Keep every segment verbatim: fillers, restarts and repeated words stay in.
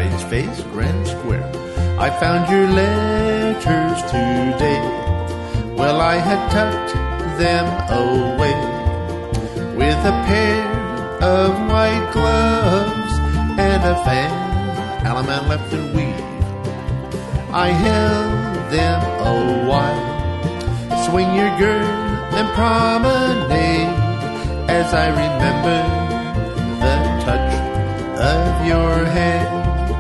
sides face grand square. I found your letters today. Well, I had tucked them away with a pair of white gloves and a fan, Alaman left and weave. I held them a while. Swing your girl and promenade as I remember the touch of your hand.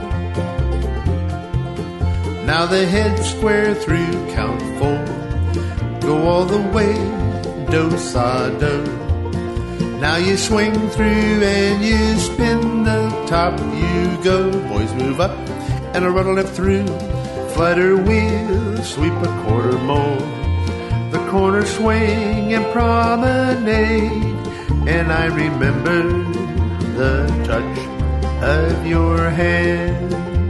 Now the head square through, count four. Go all the way, do-sa-do. Now you swing through and you spin the top. You go, boys move up and a rudder left through. Flutter wheel, sweep a quarter more. The corner swing and promenade, and I remember the touch of your hand.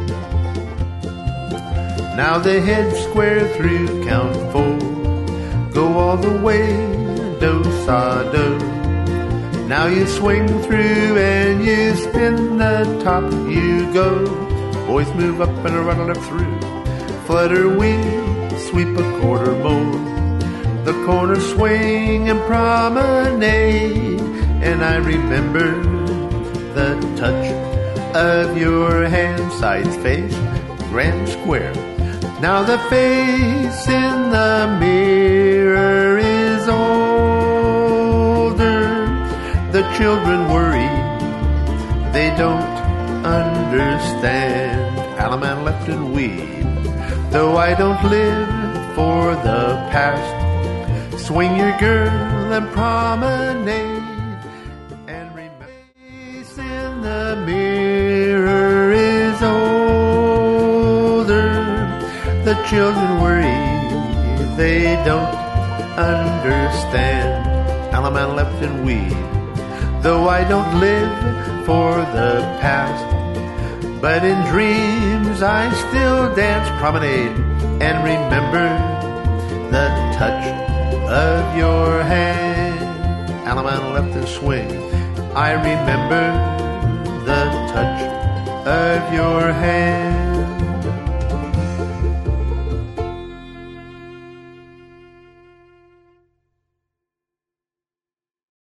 Now the head square through, count four. Go all the way, do-sa-do. Now you swing through and you spin the top. You go, boys move up and a rudder left through. Flutter wheel, sweep a quarter more. The corner swing and promenade, and I remember the touch of your hand. Sides face, grand square. Now the face in the mirror is older. The children worry, they don't understand. Alaman left and weave. Though I don't live for the past, swing your girl and promenade, and remember face in the mirror is older. The children worry, they don't understand. Alaman left and weave. Though I don't live for the past, but in dreams I still dance promenade and remember the touch of your hand. Alaman left and swing. I remember